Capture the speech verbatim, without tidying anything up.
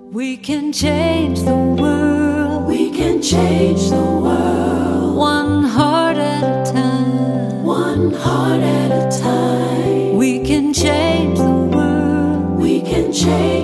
We can change the world. We can change the world. One heart at a time. One heart at a time. We can change the world. We can change